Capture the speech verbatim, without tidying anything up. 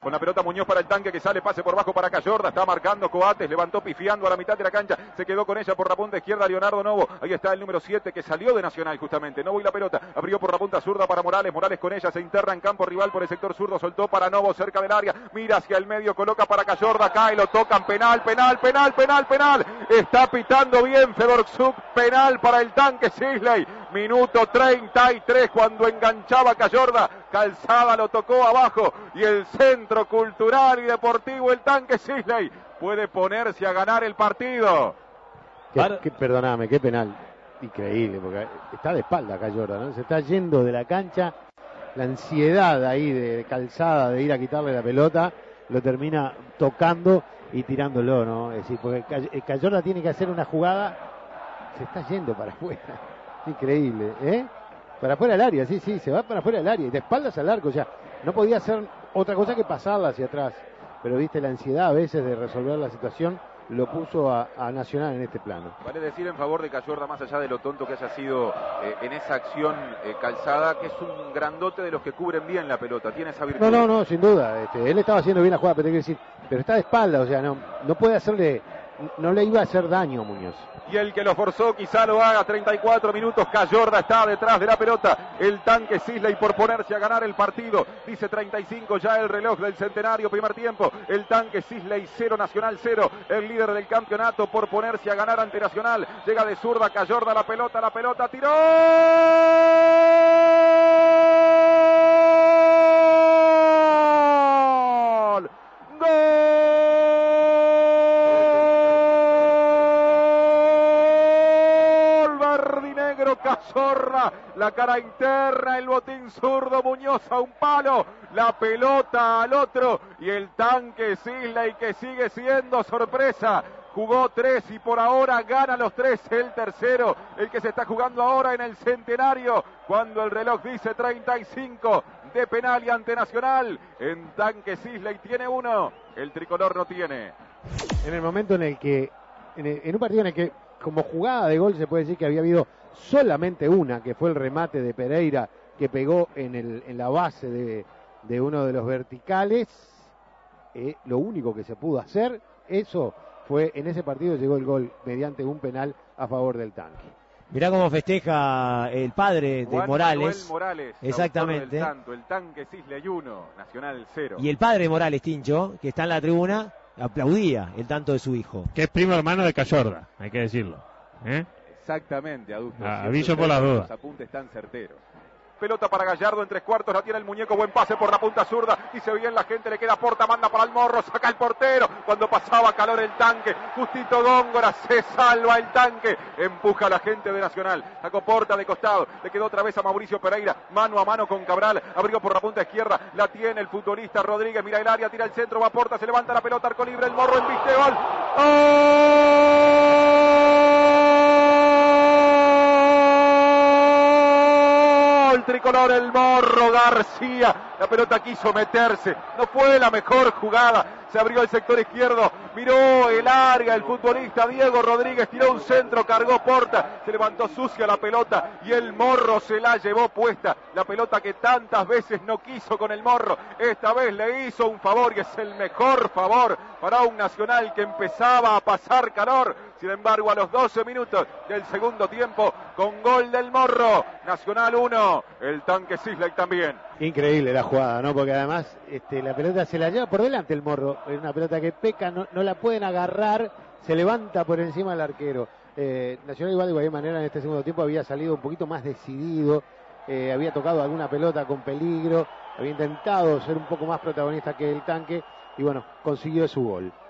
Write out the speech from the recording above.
Con la pelota Muñoz para el tanque que sale, pase por bajo para Cayorda. Está marcando Coates, levantó pifiando a la mitad de la cancha. Se quedó con ella por la punta izquierda Leonardo Novo. Ahí está el número siete que salió de Nacional justamente. Novo y la pelota. Abrió por la punta zurda para Morales. Morales con ella se interna en campo rival por el sector zurdo. Soltó para Novo cerca del área. Mira hacia el medio, coloca para Cayorda. Cae, lo tocan. Penal, penal, penal, penal, penal. Está pitando bien Fedorsuk. Penal para el tanque Sisley. Minuto treinta y tres cuando enganchaba Cayorda. Calzada lo tocó abajo. Y el Centro Cultural y Deportivo, el tanque Sisley, puede ponerse a ganar el partido. Que, que, perdóname, qué penal. Increíble, porque está de espalda Cayorda, ¿no? Se está yendo de la cancha. La ansiedad ahí de Calzada de ir a quitarle la pelota, lo termina tocando y tirándolo, ¿no? Es decir, porque Cayorda tiene que hacer una jugada, se está yendo para afuera. Increíble, ¿eh? Para afuera del área, sí, sí, se va para afuera del área y de espaldas al arco, o sea, no podía hacer otra cosa que pasarla hacia atrás. Pero viste, la ansiedad a veces de resolver la situación lo puso a, a Nacional en este plano. Vale decir en favor de Cayorda, más allá de lo tonto que haya sido eh, en esa acción eh, Calzada, que es un grandote de los que cubren bien la pelota, tiene esa virtud. No, no, no, sin duda, este, él estaba haciendo bien la jugada, pero te quiero decir, pero está de espalda, o sea, no, no puede hacerle, no le iba a hacer daño a Muñoz. Y el que lo forzó quizá lo haga. Treinta y cuatro minutos, Cayorda está detrás de la pelota, el tanque Sisley por ponerse a ganar el partido. Dice treinta y cinco ya el reloj del centenario, primer tiempo. El tanque Sisley cero, Nacional cero, el líder del campeonato por ponerse a ganar ante Nacional. Llega de zurda Cayorda, la pelota, la pelota, tiró. Cazorla, la cara interna, el botín zurdo, Muñoz a un palo, la pelota al otro y el tanque Sisley que sigue siendo sorpresa. Jugó tres y por ahora gana los tres, el tercero, el que se está jugando ahora en el centenario, cuando el reloj dice treinta y cinco de penal y ante Nacional. En tanque Sisley tiene uno, el tricolor no tiene. En el momento en el que, en, el, en un partido en el que como jugada de gol se puede decir que había habido solamente una, que fue el remate de Pereira que pegó en, el, en la base de, de uno de los verticales. Eh, lo único que se pudo hacer, eso fue, en ese partido llegó el gol mediante un penal a favor del tanque. Mirá cómo festeja el padre de Juan Morales. Manuel Morales, exactamente. Del tanto, el tanque Sisley uno, Nacional cero. Y el padre de Morales, Tincho, que está en la tribuna, aplaudía el tanto de su hijo. Que es primo hermano de Cayorda, hay que decirlo. ¿Eh? Exactamente, adulto. Ah, aviso por las dudas. Los apuntes tan certeros. Pelota para Gallardo en tres cuartos, la tiene el muñeco, buen pase por la punta zurda, dice bien la gente, le queda Porta, manda para el Morro, saca el portero, cuando pasaba calor el tanque, Justito Góngora, se salva el tanque, empuja a la gente de Nacional, sacó Porta de costado, le quedó otra vez a Mauricio Pereira, mano a mano con Cabral, abrió por la punta izquierda, la tiene el futbolista Rodríguez, mira el área, tira el centro, va Porta, se levanta la pelota, arco libre, el Morro, el viste, gol. ¡Oh! El tricolor, el Morro García, la pelota quiso meterse, no fue la mejor jugada, se abrió el sector izquierdo, miró el área, el futbolista Diego Rodríguez tiró un centro, cargó Porta, se levantó sucia la pelota y el Morro se la llevó puesta, la pelota que tantas veces no quiso con el Morro, esta vez le hizo un favor y es el mejor favor para un Nacional que empezaba a pasar calor. Sin embargo, a los doce minutos del segundo tiempo, con gol del Morro, Nacional uno, el tanque Sisley también. Increíble la jugada, ¿no? Porque además este, la pelota se la lleva por delante el Morro. Es una pelota que peca, no, no la pueden agarrar, se levanta por encima del arquero. Eh, Nacional igual de cualquier manera en este segundo tiempo había salido un poquito más decidido, eh, había tocado alguna pelota con peligro, había intentado ser un poco más protagonista que el tanque y bueno, consiguió su gol.